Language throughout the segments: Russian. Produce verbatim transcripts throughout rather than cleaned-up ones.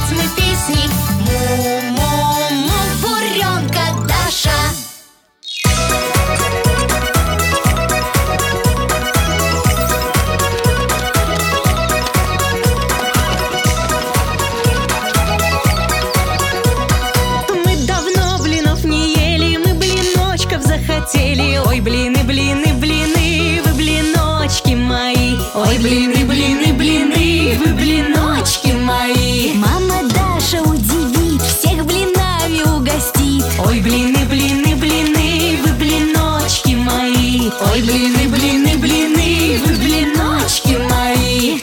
петь мы песни. Му-му-му, буренка Даша. Ой, блины, блины, блины, вы блиночки мои. Ой, блины, блины, блины, вы блиночки мои. Мама Даша удивит, всех блинами угостит. Ой, блины, блины, блины, вы блиночки мои. Ой, блины, блины, блины, вы блиночки мои.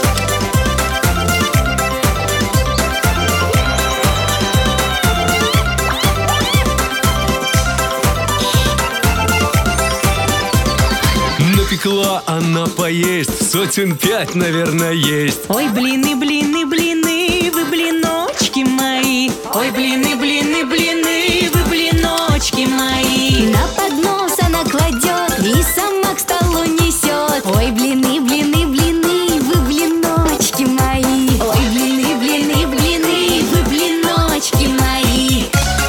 Напекла она поесть, сотен пять, наверное, есть. Ой, блины, блины, блины, вы блиночки мои. Ой, блины, блины, блины, вы блиночки мои. На поднос она кладет и сама к столу несет. Ой, блины, блины, блины, вы блиночки мои. Ой, блины, блины, блины, вы блиночки мои.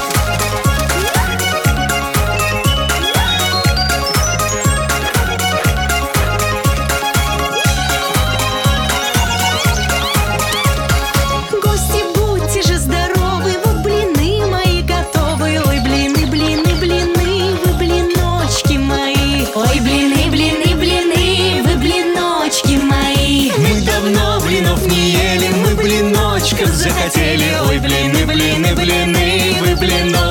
Ой, блины, блины, блины, вы блиночки мои. Мы давно блинов не ели, мы блиночков захотели. Ой, блины, блины, блины, вы блиночки.